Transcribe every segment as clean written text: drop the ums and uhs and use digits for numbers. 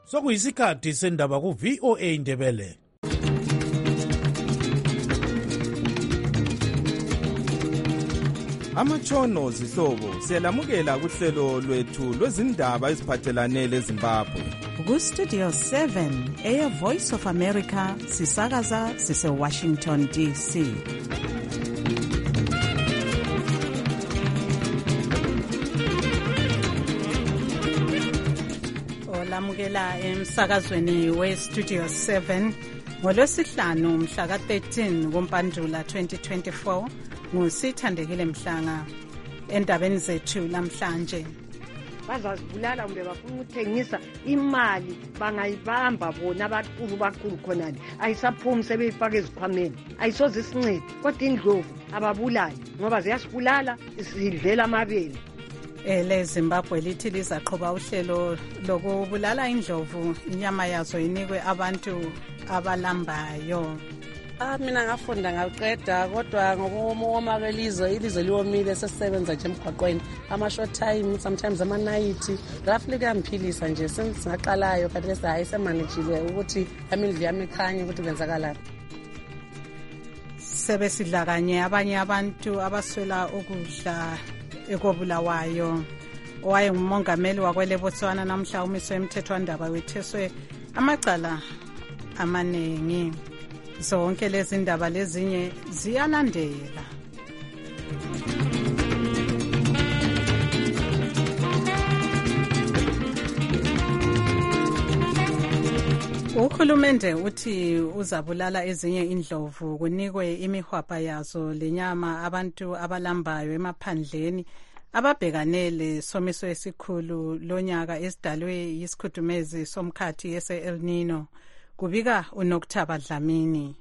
Sokuyisikhathi sendaba ku-VOA Indebele. Amatshono zihlobo siyalamukela kuhlelo lwethu lwezindaba eziphathelane leZimbabwe. Ku-Studio 7 Air Voice of America sisakaza sise-Washington DC. Olamukela emsakazweni we-Studio 7 ngolwesihlanu mhla ka-13 kuMpandula 2024 nguSithandekile Mhlanga. Endabeni zethu namhlanje, bazazibulala kumbe bafuna ukuthengisa imali bangayibamba bona abakhulu khonani ayisaphumi sebeyifaka ezikhwameni ayisoze isincede kodwa indlovu ababulali ngoba ziyasibulala sidlela amabele. leZimbabwe lithi lizaqhuba uhlelo lokubulala indlovu inyama yazo inikwe abantu abalambayo. Mina ngafunda ngaqeda kodwa ngokuwoma kwelizwe ilizwe liwomile sesisebenza nje emgwaqweni ama-short time sometimes ama-night roughly kuyangiphilisa nje sengaqalayo kanti bese hayi semanejile ukuthi amindlu yami ikhanye ukuthi kwenzakalani. Sebesidla kanye abanye abantu abaswela ukudla ekobulawayo. Owayengumongameli wakwele Botswana namhla umiswe emthethwandaba wetheswe amacala amaningi. Zonke lezi ndaba lezinye ziyalandela. Uhulumende uthi uzabulala ezinye indlovu kunikwe imihwapa yazo lenyama abantu abalambayo emaphandleni ababhekane lesomiso esikhulu lonyaka esidalwe yisikhudumezi somkhathi ese-El Nino. Kubika uNokthaba Dlamini.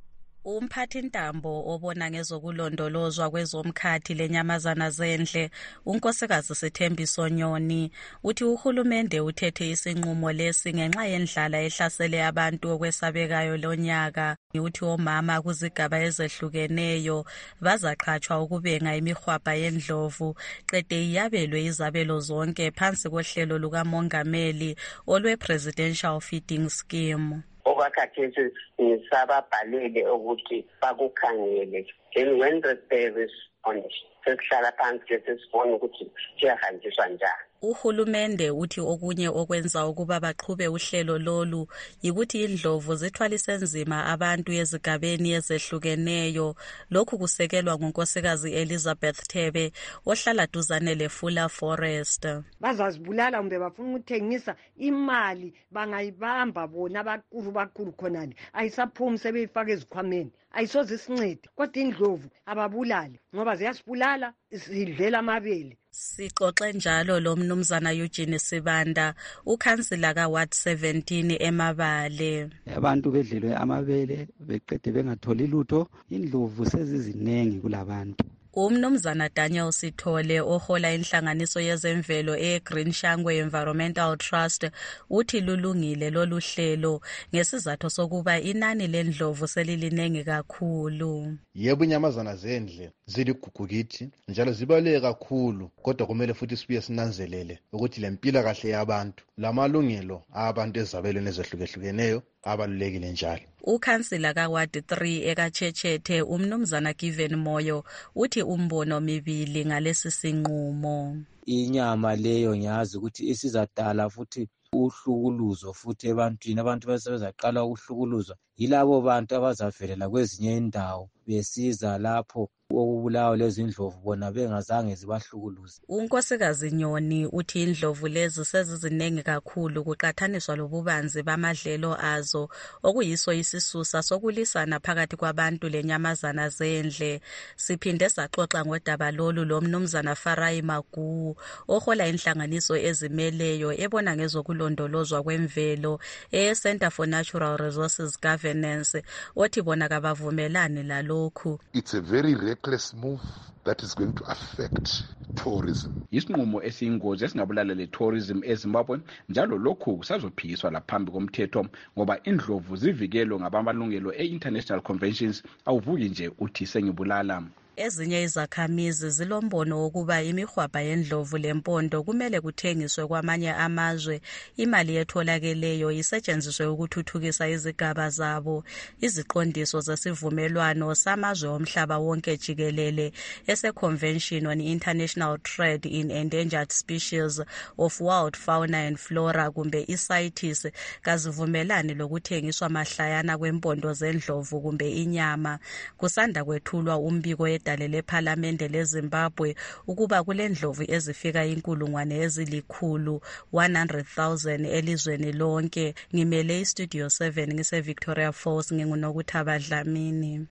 Umphathintambo obona ngezokulondolozwa kwezomkhathi lenyamazana zendle unkosikazi Sithembiso Nyoni uthi uhulumende uthethe isinqumo lesi ngenxa yendlala ehlasele abantu okwesabekayo lonyaka. Uthi omama kuzigaba ezehlukeneyo bazaqhatshwa ukubenga imihwapa yendlovu qede iyabelwe izabelo zonke phansi kohlelo lukamongameli olwe-Presidential Feeding Scheme. Okwakhathesi ngisababhalele ukuthi bakukhangele then when there is on sesihlala phansi sesibona ukuthi siyahanjiswa njani. Uhulumende uthi okunye okwenza ukuba baqhube uhlelo lolu yikuthi indlovu zithwalise nzima abantu ezigabeni ezehlukeneyo. Lokhu kusekelwa ngunkosikazi Elizabeth Thebe ohlala duzane leFula Forest. Bazazibulala kumbe bafuna ukuthengisa imali bangayibamba bona abakhulu khonani ayisaphumi sebeyifaka ezikhwameni ayisoze isincede kodwa indlovu ababulali ngoba ziyasibulala sidlela amabele. Sixoxe njalo lo mnumzana Eugene Sibanda ukhansila kaWard 17 eMabale. Abantu bedlelwe amabele beqede bengatholi lutho, indlovu sezizinengi kulabantu. Umnumzana Daniel Sithole ohola inhlanganiso yezemvelo eGreen Shangwe Environmental Trust uthi lulungile lolu hlelo ngesizathu sokuba inani lendlovu selilinengi kakhulu. Yebo inyamazana zendle ziligugu kithi njalo zibaluleke kakhulu kodwa kumele futhi sibuye sinanzelele ukuthi lempila kahle yabantu lamalungelo abantu ezabelweni ezehlukehlukeneyo abalulekile njalo. Ukhansila kaWard 3 ekaChechethe umnumzana Given Moyo uthi umbono mibili ngalesi sinqumo. Inyama leyo ngiyazi ukuthi isizadala futhi uhlukuluzo futhi ebantwini abantu basebezaqala ukuhlukuluzwa yilabo bantu abazavelela kwezinye indawo besiza lapho okubulawa lezi indlovu bona bengazange zibahlukuluze. Unkosikazi Nyoni uthi indlovu lezi sezizinengi kakhulu kuqathaniswa lobubanzi bamadlelo azo okuyiso isisusa sokulisana phakathi kwabantu lenyamazana zendle. Siphinde saxoxa ngodaba lolu lo mnumzana Farai Magu ohola inhlanganiso ezimeleyo ebona ngezokulondolozwa kwemvelo Center for Natural Resources Governance othi bona kabavumelani lalokhu. It's a very reckless move that is going to affect tourism. Isinqumo esiyingozi esingabulala le tourism eZimbabwe njalo lokhu kusazophikiswa laphambi komthetho ngoba indlovu zivikelwe ngabamalungelo e-international conventions awuvuki nje uthi sengibulala. Ezinye izakhamizi zilombono wokuba imihwabha yendlovu lempondo kumele kuthengiswe kwamanye amazwe, imali etholakeleyo isetshenziswe ukuthuthukisa izigaba zabo. Iziqondiso zesivumelwano samazwe omhlaba wonke jikelele ese-Convention on International Trade in Endangered Species of Wild Fauna and Flora kumbe CITES kazivumelani lokuthengiswa mahlayana kwempondo zendlovu kumbe inyama. Kusanda kwethulwa umbiko edale lephalamende leZimbabwe ukuba kulendlovu ezifika 100,000 elizweni lonke. Ngimele iStudio 7 ngise Victoria Falls, nginguNokuthaba Dlamini.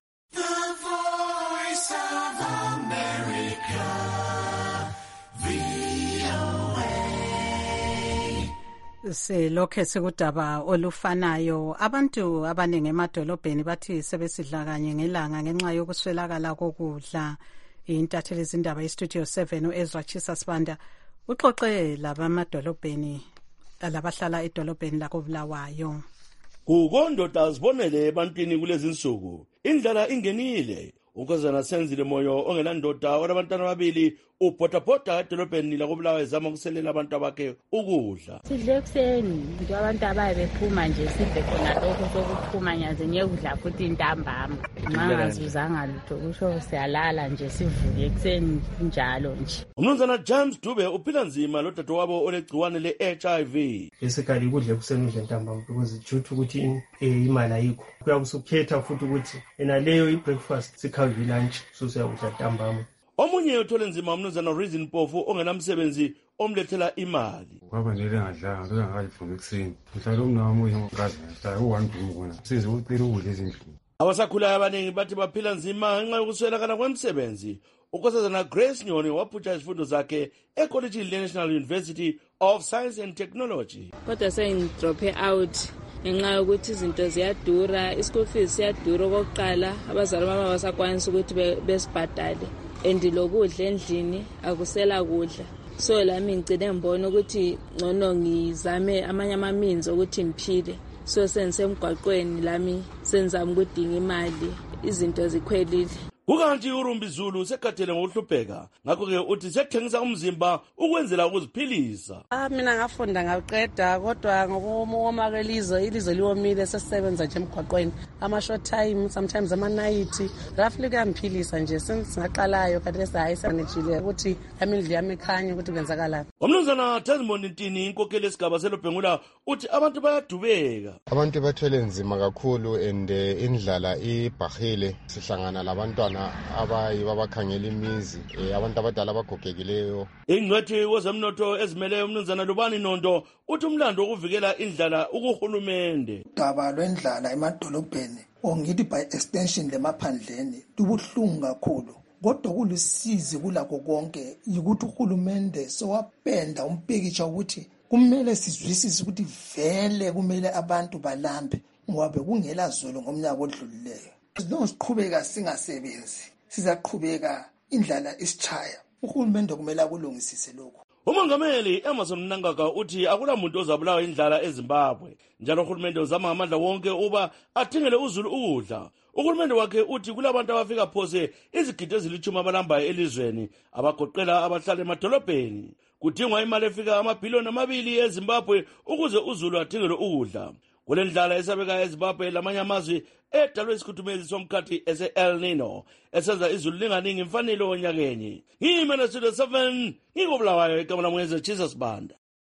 Selokhe sekudaba olufanayo, abantu abaningi emadolobheni bathi sebesidla kanye ngelanga ngenxa yokuswelakala kokudla. Intatheli zindaba iStudio 7 uEzra Chisa Sibanda uxoxe labamadolobheni labahlala edolobheni lakoBulawayo. Kukondoda azibonele ebantwini kulezi insuku indlala ingenile. Ukozana senzile moyo ongenandoda orabantwana ababili ubhotapota edolobheni lakoBulawayo ezama ukuselela abantu abakhe ukudla. Sidle ekuseni nje abantu abaye bephuma nje sidle khona lokho sokuphuma nyaze nyekudla futhi intambama. Mangazuzanga lutho kusho siyalala nje sivuke ekuseni njalo nje. Umnumzana James Dube uphila nzima lodadewabo olegciwane le-HIV. Basically kudle ekuseni udle ntambama because ijuthu ukuthi imali ayikho. Kuyakusukhetha futhi ukuthi enaleyo ibreakfast sikhavi lunch so siyakudla ntambama. Omunye uthole nzima umnumzana Reason Mpofu ongenamsebenzi omlethela imali. Kwaba nele ngadlanga ngangalivuka ekuseni. Mhlawumbe umnawami uyinkazi ngihlala u1 khona. Size ucela ukudla ezindlini. Abasakhulayo abaningi bathi baphila nzima ngenxa yokuswelakala kwemsebenzi. Unkosazana Grace Nyoni waphutsha izifundo zakhe eCollege National University of Science and Technology. Kodwa sengidrope out ngenxa yokuthi izinto ziyadura, ischool fees siyadura okokuqala, abazali baba basakwanisa ukuthi besibhadale. Endilokudla endlini akusela kudla. So lami ngicine ngibona ukuthi ngcono ngizame amanye amaminzi ukuthi ngiphile. So sengisemgwaqweni lami senzama ukudinga imali, izinto zikhwelile. Kukanti uRumbi Zulu sekhathele ngokuhlupheka, ngakho-ke uthi sekuthengisa umzimba ukwenzela ukuziphilisa. Mina ngafunda ngaqeda, kodwa ngokumakela ilizwe liwomile sesisebenza nje emgwaqweni. Ama-short time, sometimes ama-night, roughly kuyangiphilisa nje singaqalayo kanti hayi sanejile ukuthi yami indlu yami ikhanye ukuthi kwenzakalani. Umnumzana Desmond Ntini inkokheli esigaba selobhengula uthi abantu bayadubeka. Abantu bathwele nzima kakhulu and indlala ibhahile. Sihlangana labantwana abayiba bakhangela imizi, abantu abadala abagogekileyo. Ingcwethi wezemnotho ezimele umnumzana Lubani Nondo uthi umlando wokuvikela indlala ukuhulumende. Daba lwendlala emadolobheni ongithi by extension lemaphandleni lubuhlungu kakhulu. Kodwa kulusizi kulakho konke ukuthi uhulumende sowapenda umpikitsha ukuthi kumele sizwisise ukuthi vele kumele abantu balambe ngoba kungela zolo ngomnyaka odlulileyo. Siqhubeka singasebenzi, sizaqhubeka indlala isichaya. Uhulumende kumele akulungisise lokho. Umongameli Emerson Mnangagwa uthi akulamuntu ozabulawa indlala eZimbabwe. Njalo uhulumende uzama ngamandla wonke uba athengele uZulu ukudla. Uhulumende wakhe uthi kulabantu abafika phose izigidi ezilithumi abalambayo elizweni abagoqela abahlala emadolobheni. Kudingwa imali efika amabhiliyoni 2 eZimbabwe ukuze uZulu athengelwe ukudla. Kule ndlala esabeka eZimbabwe lamanye amazwe edalwe isikhuthumezi somkhathi ese-El Nino esenza izulu linganingi imfanelo onyakenye. Ngimele Studio 7 ngikobulawayo igama lami ngeZra Chisa Sibanda.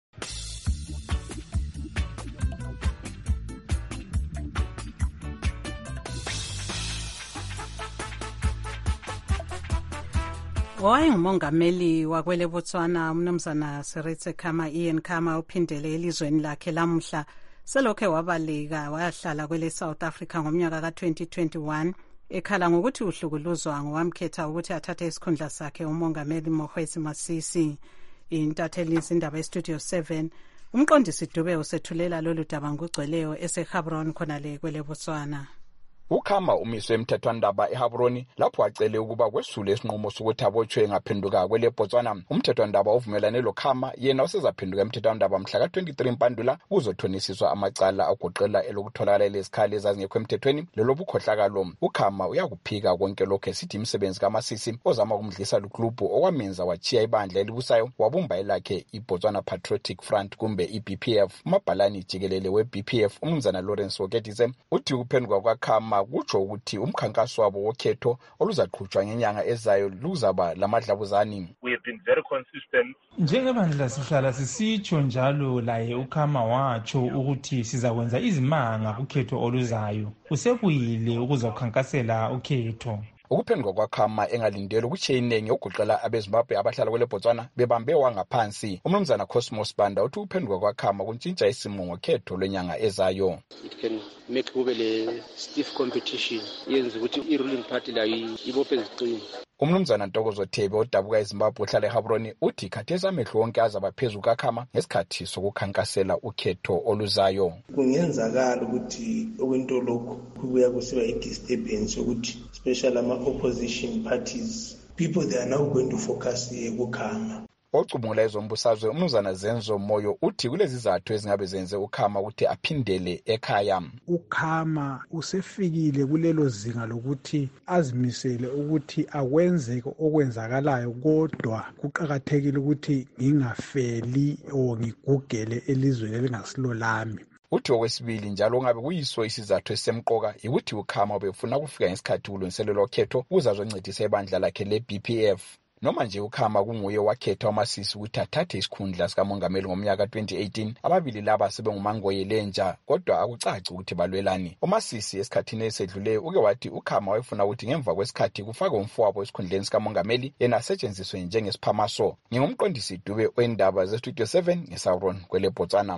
Wayengumongameli wakwele Botswana umnumzana Seretse Khama Ian Khama uphindele elizweni lakhe lamuhla selokhe wabaleka wayahlala kwele South Africa ngomnyaka ka2021 ekhala ngokuthi uhlukuluzwa ngowamkhetha ukuthi athathe isikhundla sakhe umongameli Mokgweetsi Masisi. Intatheli izindaba eStudio 7 umqondisi Dube usethulela lolu daba ngugcweleyo eseGaborone khona le kwele Botswana. ukhama umiswe emthethwandaba eHaburoni lapho wacele ukuba kwesule isinqumo sokuthi abotshwe ngaphenduka kwele Botswana. Umthethwandaba uvumelane lokhama yena usezaphenduka emthethwandaba mhla ka-23 Mpandula uzothonisiswa amacala agoqela elokutholakala lezikhali ezazingekho emthethweni lelobukhohlakalo. Ukhama uyakuphika konke lokho esithi imisebenzi kaMasisi ozama ukumdlisa luklubhu okwamenza wachiya ibandla elibusayo wabumba elakhe iBotswana Patriotic Front kumbe iBPF. Umabhalani jikelele weBPF umnumzana Lawrence Woketise uthi ukuphenduka kwakhama kutsho ukuthi umkhankaso wabo wokhetho oluzaqhutshwa ngenyanga ezayo luzaba lamadlabuzani. We have been very consistent. Njengebandla sihlala sisitsho njalo laye ukhama watsho ukuthi sizakwenza izimanga kukhetho oluzayo. Usebuyile ukuzokhankasela ukhetho. Ukuphenduka kwakhama engalindele ukuthi iningi ogoqela abeZimbabwe abahlala kwele Botswana bebambe wangaphansi. Umnumzana Cosmos Banda uthi ukuphenduka kwakhama kuntshintsha isimo ngokhetho lwenyanga ezayo. It can make kube le stiff competition yenza ukuthi i-ruling party layo ibophe iziqini. Umnumzana Ntokozo Thebe odabuka eZimbabwe ohlala eHaburoni uthi khathesi amehlo wonke azaba phezulu kakhama ngesikhathi sokukhankasela ukhetho oluzayo. Kungenzakala ukuthi okwento lokho kubuya kusiba i-disturbance ukuthi especially ama-opposition parties, people they are now going to focus kukhama. Ocubungula ezombusazwe umnumzana Zenzo Moyo uthi kulezi izathu ezingabe zenze ukhama ukuthi aphindele ekhaya. Ukhama usefikile kulelo zinga lokuthi azimisele ukuthi akwenzeke okwenzakalayo, kodwa kuqakathekile ukuthi ngingafeli o ngigugele elizweni elingasilo lami. Uthi okwesibili njalo ngabe kuyiso isizathu esemqoka ukuthi ukhama befuna kufika ngesikhathi kulungiselelwa ukhetho ukuze azoncedisa ibandla lakhe leBPF. Noma nje ukhama kunguye wakhetha uMasisi ukuthi athathe isikhundla sikamongameli ngomnyaka 2018, ababili laba sebengumangoye lentsha kodwa akucaci ukuthi balwelani. uMasisi esikhathini esedluleyo uke wathi ukhama wayefuna ukuthi ngemva kwesikhathi kufake umfowabo esikhundleni sikamongameli yena asetshenziswe njengesiphamaso. Ngingumqondisi Dube wendaba zeStudio 7 ngeSauron kwele Botswana.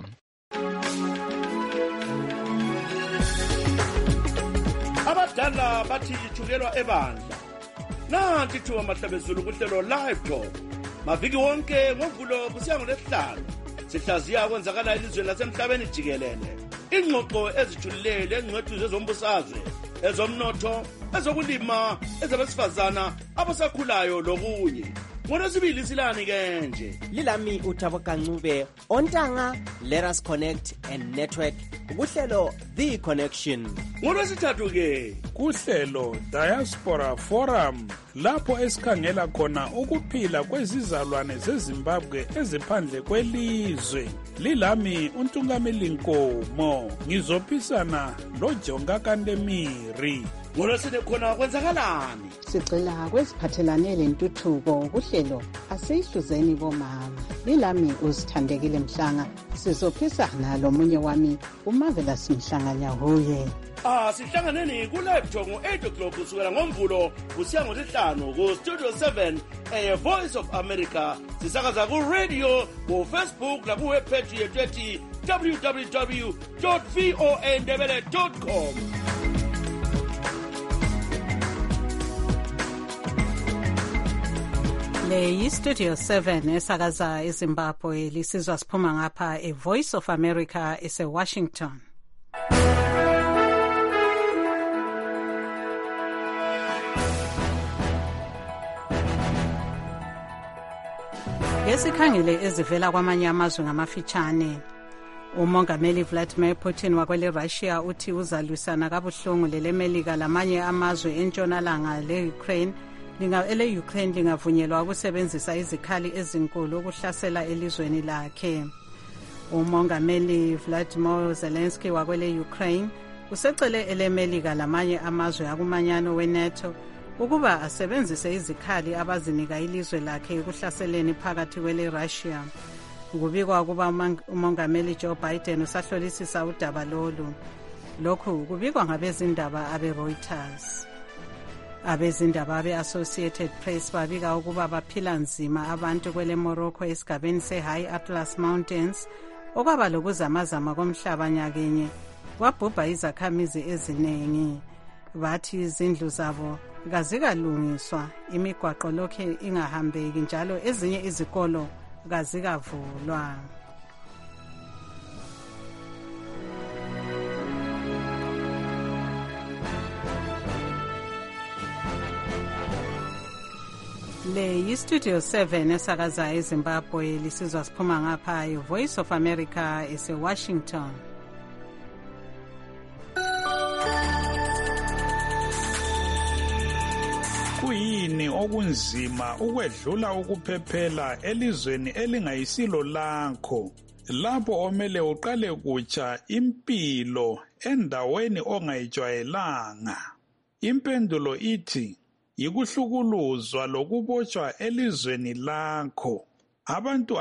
Abadala bathi ithukelwa ebandla. Nanti thuba mahlabezulu kuhlelo live talk. Maviki wonke ngovulo kusiya ngoLesihlanu. Sihlaziya kwenzakala elizweni lasemhlabeni jikelele. Ingxoxo ezijulile engcwethu zezombusazwe, ezomnotho, ezokulima, ezabesifazana, abasakhulayo lokunye. Ngolwesibili silani ke nje. Lilami uThabo Kancube, Ontanga, Let Us Connect and Network. Kuhlelo The Connection. Ngolwesithathu ke kuhlelo Diaspora Forum lapho esikhangela khona ukuphila kwezizalwane zeZimbabwe eziphandle kwelizwe. Lilami uNtungameli Nkomo, ngizophisana loJonga Kandemiri. Ngolwesine khona kwenzakalani? Sicela kweziphathelane lentuthuko kuhlelo asihluzeni bomama. Lilami uzithandekile Mhlanga, sizophisana lomunye wami uMarvelous Mhlanga Nyahuye. Sihlanganeni ku-live talk ngo-8 o'clock kusukela ngomvulo kusiya ngoLesihlanu ku-Studio 7 Voice of America. Sisakaza ku-radio, ku-Facebook naku-webpage yethu ethi www.voandebele.com. Le yi-Studio 7 esakaza eZimbabwe, lisizwa siphuma ngapha Voice of America ese-Washington. Ngesikhangele ezivela kwamanye amazwe ngamafitshane. Umongameli Vladimir Putin wakwele Russia uthi uzalwisana kabuhlungu lelemelika lamanye amazwe entshonalanga le-Ukraine lingavunyelwa ukusebenzisa izikhali ezinkulu ukuhlasela elizweni lakhe. Umongameli Vladimir Zelensky wakwele Ukraine usecele elemelika lamanye amazwe akumanyano weNATO ukuba asebenzise izikhali abazinika ilizwe lakhe ukuhlaseleni phakathi kwele Russia. Kubikwa kuba umongameli Joe Biden usahlolisisa udaba lolu. Lokhu kubikwa ngabezindaba abe-Reuters. Abezindaba abe-Associated Press babika ukuba baphila nzima abantu kwele Morocco esigabeni se-High Atlas Mountains okwaba lokuzamazama komhlaba nyakenye kwabhubha izakhamizi eziningi. Bathi izindlu zabo kazikalungiswa, imigwaqo lokhe ingahambeki njalo ezinye izikolo kazikavulwa. Le yi-Studio 7 esakaza eZimbabwe lisizwa siphuma ngapha yi-Voice of America ese-Washington. Kuyini okunzima ukwedlula ukuphephela elizweni elingayisilo lakho, lapho omele uqale kutsha impilo endaweni ongayijwayelanga? Impendulo ithi yikuhlukuluzwa lokubotshwa elizweni lakho. Abantu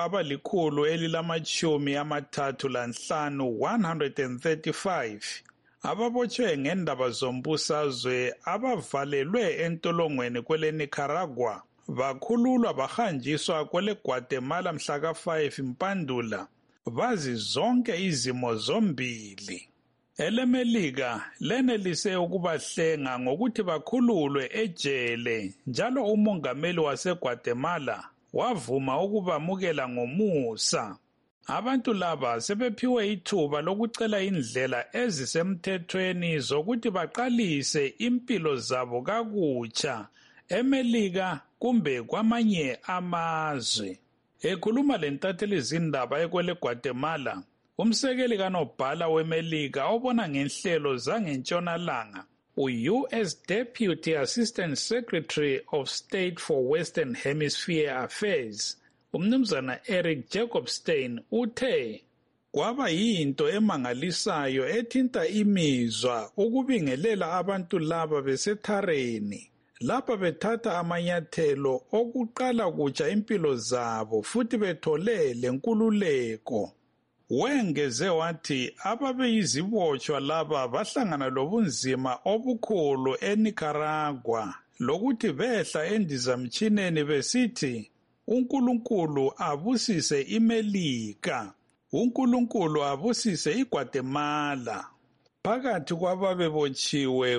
abali135 ababotshwe ngendaba zombusazwe abavalelwe entolongweni kwele Nicaragua bakhululwa bahanjiswa kwele Guatemala mhlaka 5 Mpandula bazi zonke izimo zombili. EleMelika lenelise ukubahlenga ngokuthi bakhululwe ejele, njalo umongameli waseGuatemala wavuma ukubamukela ngomusa. Abantu laba sebephiwe ithuba lokucela indlela ezisemthethweni zokuthi baqalise impilo zabo kakutsha eMelika kumbe kwamanye amazwe. Ekhuluma lentatheli zindaba ekwele Guatemala, umsekeli kanobhala weMelika obona ngenhlelo zangentshonalanga, u-US Deputy Assistant Secretary of State for Western Hemisphere Affairs, umnumzana Eric Jacobstein uthe kwaba yinto emangalisayo ethinta imizwa ukubingelela abantu laba besethareni, lapha bethatha amanyathelo okuqala kutsha impilo zabo futhi bethole lenkululeko. Wengeze wathi ababeyizibotshwa laba bahlangana lobunzima obukhulu eNicaragua lokuthi behla endizamtshineni besithi uNkulunkulu abusise iMelika, uNkulunkulu abusise iGuatemala. Phakathi kwababebotshiwe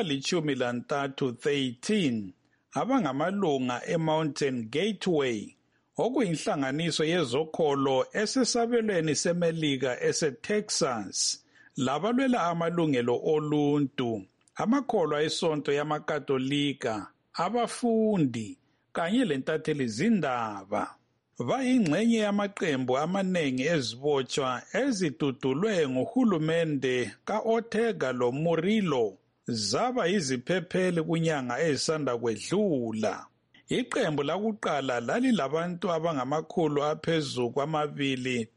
kulabali13 abangamalunga eMountain Gateway, okuyinhlanganiso yezokholo esesabelweni seMelika eseTexas, labalwela amalungelo oluntu, amakholwa esonto yamakatolika, abafundi kanye lentatheli zindaba. Bayingxenye yamaqembu amanengi ezibotshwa ezidudulwe nguhulumende ka-Ortega lo Murillo zaba yiziphepheli kunyanga ezisanda kwedlula. Iqembu lakuqala lalilabantu abangamakhulu aphezu kwamabili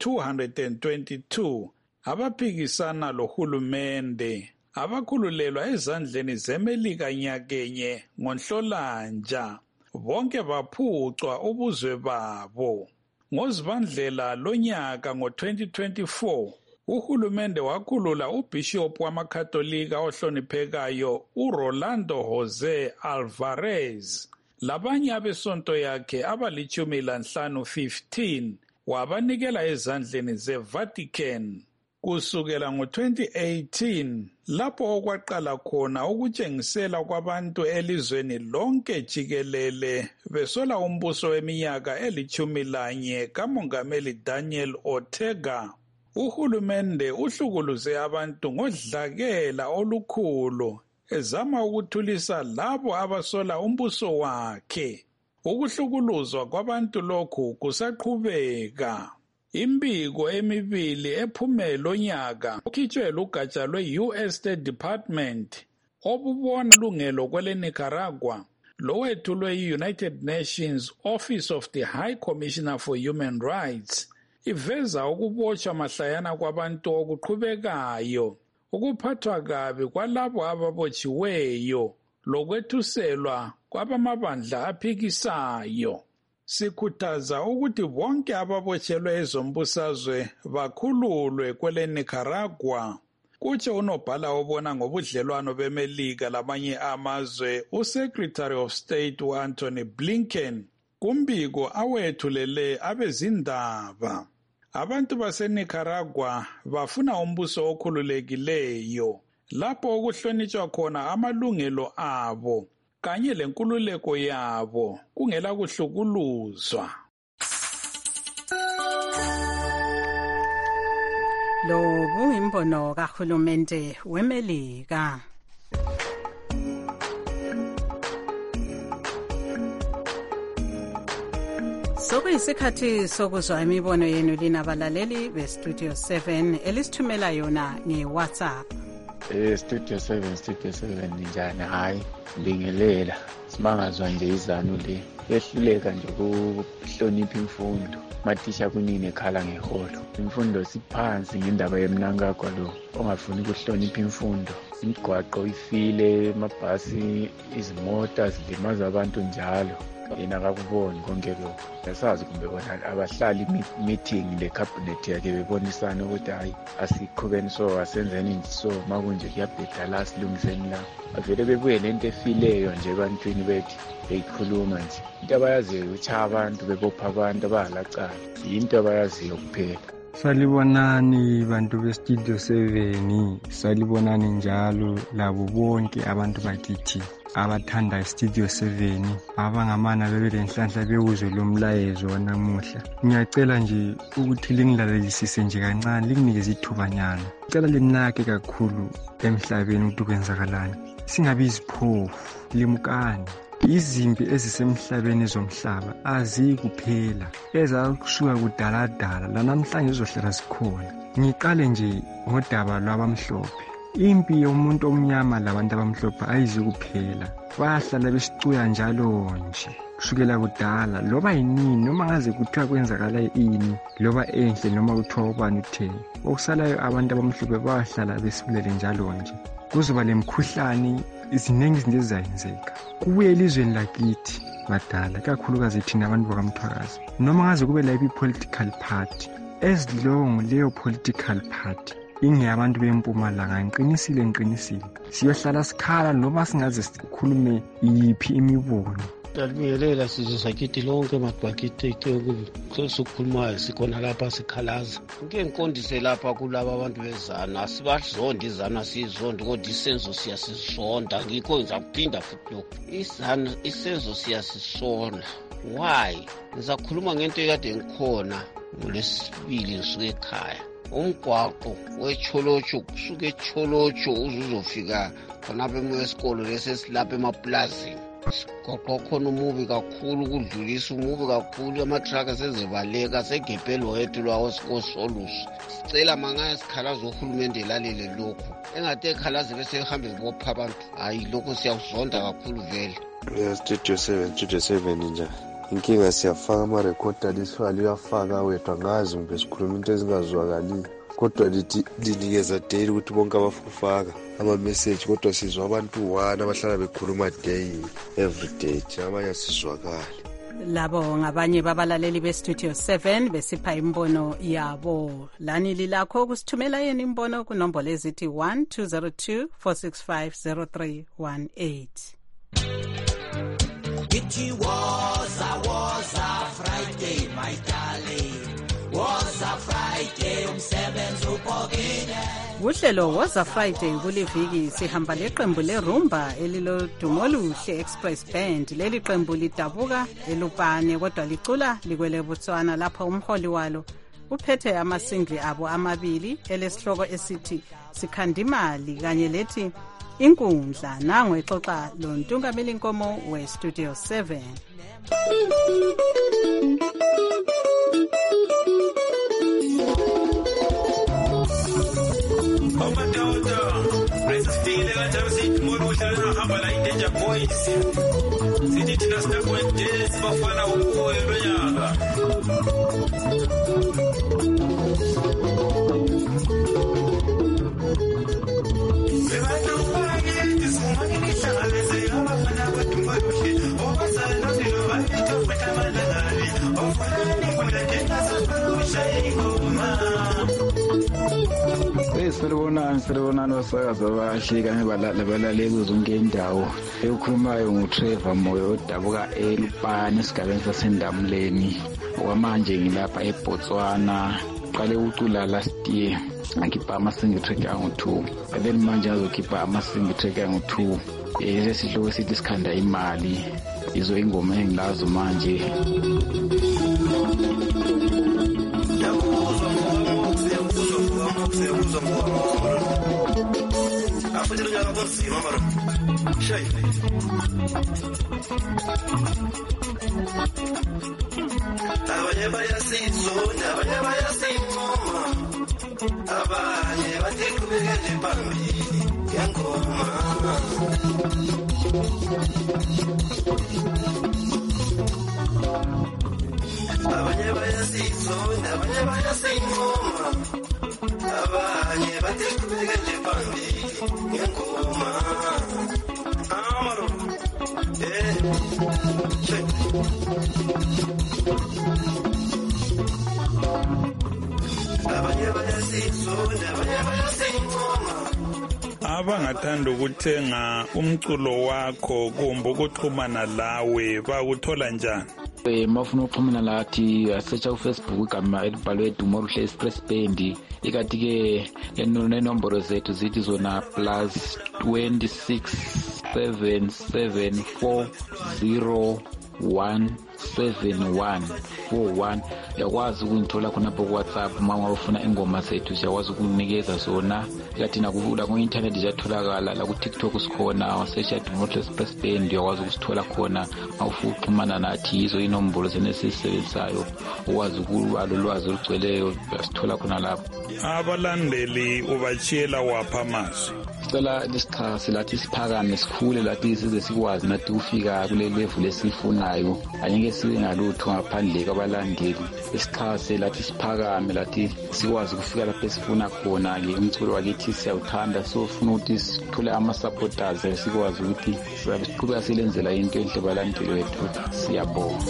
222 abaphikisana lohulumende, abakhululelwa ezandleni zeMelika nyakenye ngoNhlolanja. Bonke baphucwa ubuzwe babo. NgoZibandlela lonyaka ngo-2024, uhulumende wakhulula ubishop wamakatolika ohloniphekayo uRolando Jose Alvarez. Labanye abesonto yakhe abali15 wabanikela ezandleni zeVatican. Kusukela ngo-2018, lapho okwaqala khona ukutshengisela kwabantu elizweni lonke jikelele besola umbuso weminyaka eli11 kaMongameli Daniel Ortega, uhulumende uhlukuluze abantu ngodlakela olukhulu ezama ukuthulisa labo abasola umbuso wakhe. Ukuhlukuluzwa kwabantu lokhu kusaqhubeka. Imbiko emibili ephume lonyaka ukhitshwe lugatsha lwe-US State Department obubona lungelo kwele Nicaragua lowethulwe yi-United Nations Office of the High Commissioner for Human Rights iveza ukubotshwa mahlayana kwabantu okuqhubekayo, ukuphathwa kabi kwalabo ababotshiweyo lokwethuselwa kwabamabandla aphikisayo. Sikhuthaza ukuthi bonke ababotshelwe ezombusazwe bakhululwe kwele Nicaragua, kutsho unobhala obona ngobudlelwano beMelika lamanye amazwe uSecretary of State u-Anthony Blinken kumbiko awethulele abezindaba. Abantu baseNicaragua bafuna umbuso okhululekileyo, lapho okuhlonitshwa khona amalungelo abo kanye lenkululeko yabo kungela kuhlukuluzwa. Lo buyimbono kahulumende weMelika. Sokuyisikhathi sokuzwa imibono yenu lina balaleli beStudio 7 elisithumela yona ngeWhatsApp. Studio 7 njani? Hayi, bingelela. Simangazwa nje izanu le. Yehluleka nje ukuhlonipha imfundo. Mathisha kunini ekhala ngeholo. Imfundo siphansi ngendaba yemnankagwa lo. Ongafuni ukuhlonipha imfundo. Imigwaqo ifile, amabhasi, izimota zilimaza abantu njalo. Yena akakuboni konke lokho. Yasazi kumbe bona abahlali meeting le cabinet yakhe bebonisana ukuthi hayi asiqhubeni so asenzeni nje so makunje kuyabheda la silungiseni la. Avele bebuye lento efileyo nje ebantwini bethu beyikhuluma nje. Into abayaziyo ukuthi abantu bebopha abantu abalacala. Into abayaziyo kuphela. Salibonani bantu beStudio 7, salibonani njalo labo bonke abantu bakithi abathanda iStudio 7 abangamana bebelenhlanhla bewuzwe lo mlayezo wanamuhla. Ngiyacela nje ukuthi lingilalelisise nje kancane, linginikeze ithubanyana. Ngicela linake kakhulu emhlabeni ukuthi kwenzakalani. Singabi iziphofu, limkani. Izimpi ezisemhlabeni zomhlaba azikuphela, ezakusuka kudaladala lanamhlanje zizohlala sikhona. Ngiqale nje ngodaba lwabamhlophe. Impi yomuntu omnyama labantu abamhlophe ayizikuphela, bahlala besicuya njalo nje kusukela kudala. Loba yinini noma ngaze kuthiwa kwenzakala ini, loba enhle noma kuthiwa ubani utheni, okusalayo abantu abamhlophe bahlala besibulele njalo nje. Kuzoba lemkhuhlane, iziningi izinto ezizayenzeka. Kubuye elizweni lakithi badala, kakhulukazi thina abantu bakamthwakazi. Noma ngaze kube la i-political party, as long leyo political party ingeyabantu bempumalanga, ngiqinisile siyohlala sikhala noma singaze sikhulume yiphi imibono. Dalibingelela sizwe sakithi lonke madwakithi ukukhulumayo sikhona lapha sikhalaza. Ngike ngiqondise lapha kulabo abantu bezana, asibazondi izana sizondi kodwa isenzo siyasizonda. Ngikho ngizakuphinda futhi lokho. Isenzo siyasisona. Why? Ngizakhuluma ngento ekade ngikhona ngolesibili ngisuke ekhaya. Umgwaqo wecholocho kusuka echolocho uzofika khonapha esikolo lesesilapha emaplazini. Ngoba khona umubi kakhulu kudlulisa umubi kakhulu, amatraka sezebaleka segepelo wethu lwawo sikosolusi. Sicela mangaya sikhalaza uhulumende lalele lokho, engathi ekhalaze bese ehambe bopha abantu. Hayi lokho siyakuzonda kakhulu vele. Studio 7 nje inkinga siyafaka amarekhodi aliswali uyafaka wethu angazi kumbe sikhuluma into ezingazwakali, kodwa linikeza daily ukuthi bonke abafufaka ama-message, kodwa sizwa abantu one abahlala bekhuluma day every day, abanye asizwakali. Labo ngabanye babalaleli beStudio 7 besipha imbono yabo. Lani lilakho kusithumela yena imbono kunombolo ezithi 1202 465 0318. It was a Friday, my darling. Was a Friday, umsebenzi upokile. Uhlelo was a Friday kuliviki sihamba leqembu lerumba elilodumo oluhle Express Band. Leli qembu lidabuka eLupane kodwa licula likwele Botswana lapha umholi walo uphethe amasingli abo amabili elesihloko esithi Sikhandimali kanye lethi Inkundla. Nangu exoxa lo Ntungameli Nkomo weStudio 7. Siribonani basakaza abahle kanye balaleli zonke indawo. Ekhulumayo nguTrevor Moyo odabuka eLupane esigabeni saseNdamleni. Okwamanje ngilapha eBotswana. Qale ucula last year ngikhipha ama-single track angu-2. Then manje azokhipha ama-single track angu-2. Esihloko sithi sikhanda imali. Izo ingoma engilazo manje. abanye bayasizona abanye bayasincoma abanye bathi qhubekele phambili ngengoma abanye bayasizona abanye bayasincoma abanye bathi qhubekele phambili ngengoma amaro check abangathanda ukuthenga umculo wakho kumbe ukuxhumana lawe bakuthola njani? Mafuna ukuxhumana lathi asearcha uFacebook igama elibhalwe Dumoluhle Express Band ikathi-ke nenombolo zethu zithi zona plus 26 774 017141 yakwazi ukungithola khonapho kuWhatsApp uma ufuna ingoma zethu siyakwazi ukunikeza zona kathi nakuvula ku-internet ziyatholakala la ku-TikTok sikhona wasearcha Dumoluhle Express Band uyakwazi ukusithola khona awufuna ukuxhumana nathi yizo inombolo zenezisebenzayo ukwazi ukuba lolwazi olugcweleyo uyasithola khona lapho. Abalandeli ubachiyela wapha amazwi? Sicela lesichasi lathi siphakame sikhule lathi size sikwazi nathi ukufika kule level esifunayo angeke sibe ngalutho ngaphandle kwabalandeli. Isichasi lathi siphakame lathi sikwazi ukufika lapho esifuna khona ke umculo wakithi siyawuthanda so ufuna ukuthi sithole ama-supporters sikwazi ukuthi siqhubeka silenzela into enhle balandeli wethu siyabonga.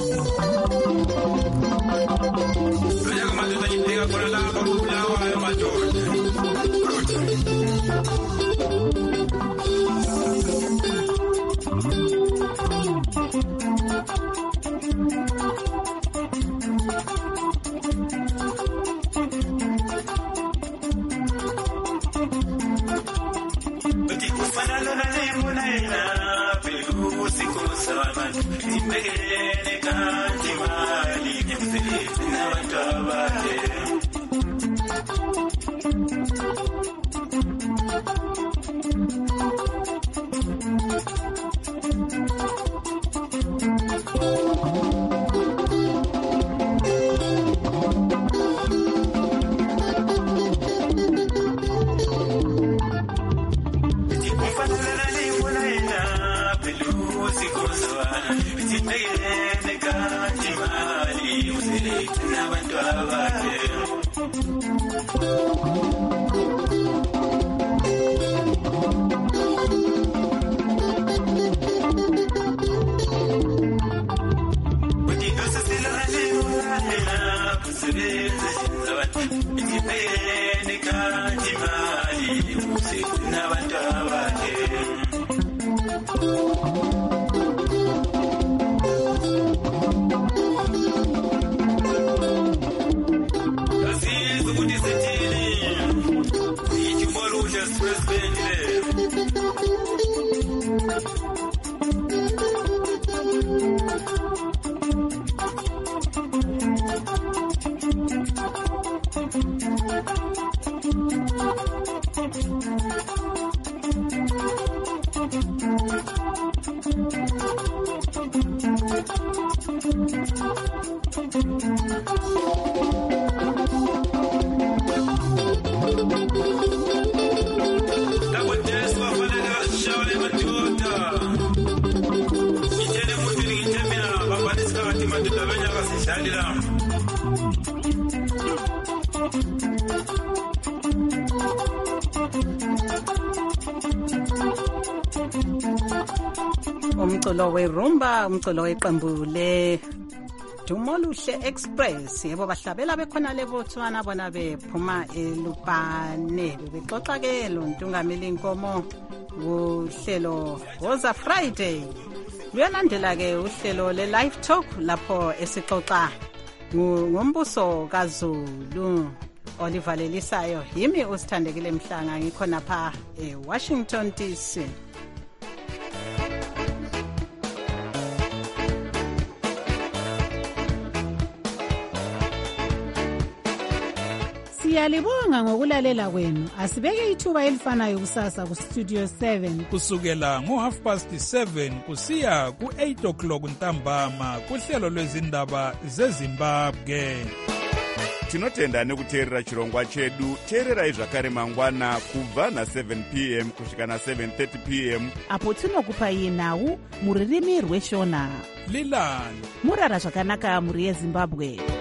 Umculo werumba, umculo weqembu le Dumoluhle Express. Yebo bahlabela bekhona leBotswana bona bephuma eLupane bexoxa ke lo Ntungameli Inkomo uhlelo Woza Friday. Luyalandela ke uhlelo le live talk lapho esixoxa ngombuso kaZulu olivalelisayo. Yimi usithandekile Mhlanga ngikhona pha eWashington DC. Siyalibonga ngokulalela kwenu. Asibeke ithuba elifanayo kusasa ku Studio 7 kusukela ngo7:30 kusiya ku8 o'clock ntambama kuhlelo lwezindaba zeZimbabwe. Tinotenda nekuteerera chirongwa chedu. Teererai zvakare mangwana kubva na7 p.m. kusvika na7:30 p.m. apo tinokupai nhau muririmi rweshona. Lilani murara zvakanaka muri yeZimbabwe.